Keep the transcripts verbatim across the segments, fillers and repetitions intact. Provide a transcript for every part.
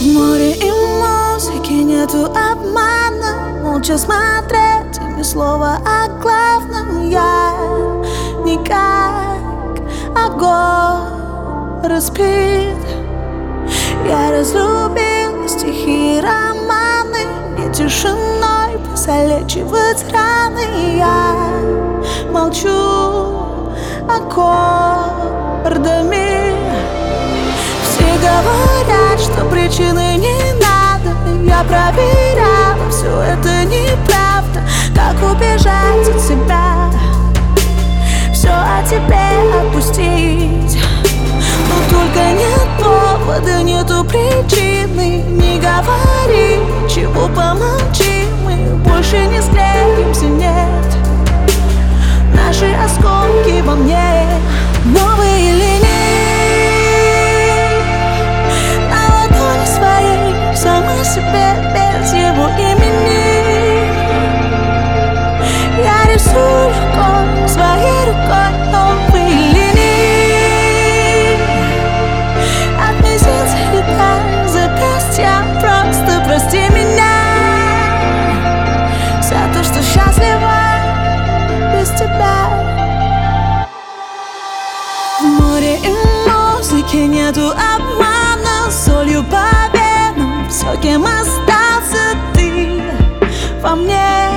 море и музыки нету обмана. Молча смотреть и ни слова о главном. Я не как огонь распит. Я разлюбил стихи и романы. Не тишиной залечивать раны. Я молчу аккордами. Все говорят, что причины не надо. Я проверяла, все это неправда. Как убежать от себя, все о тебе отпустить. Но только нет повода, нету причины. Не говори, чего помолчи. Мы больше не склеимся, нет. Наши осколки во мне, новые линии на ладони своей, сама себе без его имени. Я рисую рукой, своей рукой новые линии. От мизинца и до запястья, просто прости меня за то, что счастлива без тебя. В море и музыке нету обмана. Солью по венам все, кем остался ты. Во мне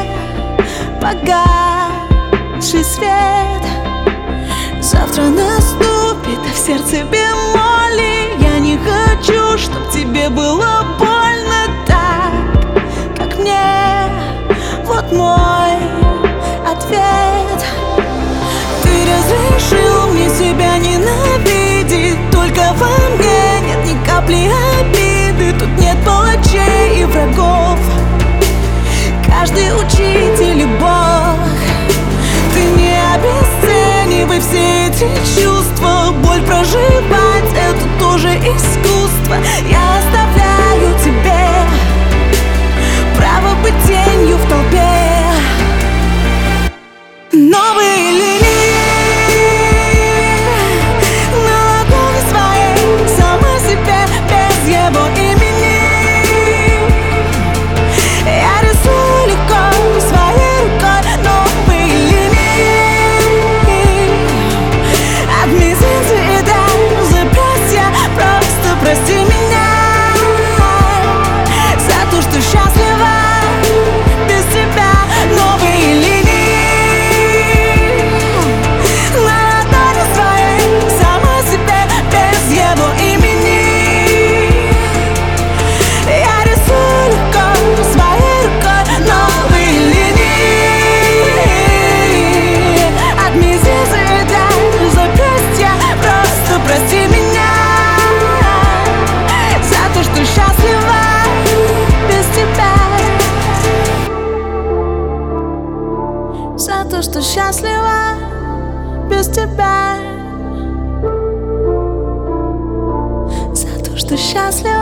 погасший свет. Завтра наступит, а в сердце бемоли. Я не хочу, чтоб тебе было больно так, как мне. Вот мой ответ. Ты разрешил мне себя ненавидеть. Только во мне нет ни капли обиды. Тут нет палачей и врагов. Каждый учитель и Бог. Ты не обесценивай все эти чувства. Боль проживать — это тоже искусство. Я оставляю тебе право быть тенью в толпе. Новые линии на ладони своей, сама себе без его имени. Я рисую легко своей рукой новые линии. От мизинца и до запястья, просто прости меня за то, что счастлива без тебя. Новые линии прости меня за то, что счастлива без тебя. За то, что счастлива без тебя. За то, что счастлива.